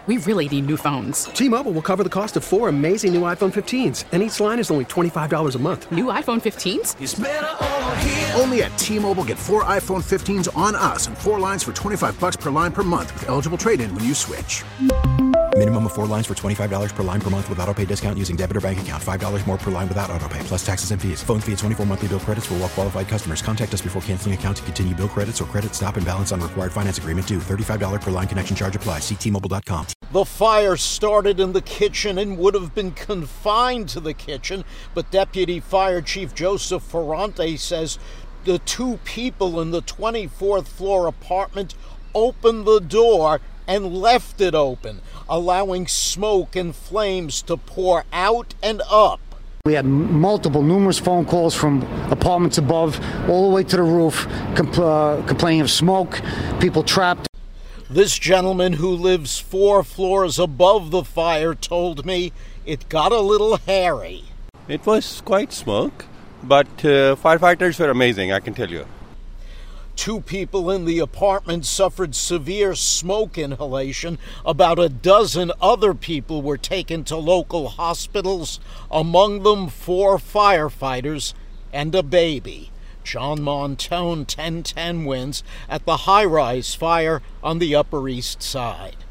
We really need new phones. T-Mobile will cover the cost of 4 amazing new iPhone 15s, and each line is only $25 a month. New iPhone 15s? It's better over here. Only at T-Mobile, get 4 iPhone 15s on us and 4 lines for $25 per line per month with eligible trade-in when you switch. Minimum of 4 lines for $25 per line per month with autopay discount using debit or bank account. $5 more per line without autopay, plus taxes and fees. Phone fee at 24 monthly bill credits for well-qualified customers. Contact us before canceling account to continue bill credits or credit stop and balance on required finance agreement due. $35 per line connection charge applies. See T-Mobile.com. The fire started in the kitchen and would have been confined to the kitchen, but Deputy Fire Chief Joseph Ferrante says the 2 people in the 24th floor apartment opened the door and left it open, allowing smoke and flames to pour out and up. We had numerous phone calls from apartments above all the way to the roof, complaining of smoke, people trapped. This gentleman who lives 4 floors above the fire told me it got a little hairy. It was quite smoke, but firefighters were amazing, I can tell you. 2 people in the apartment suffered severe smoke inhalation. About a dozen other people were taken to local hospitals, among them 4 firefighters and a baby. John Montone, 1010 wins at the high-rise fire on the Upper East Side.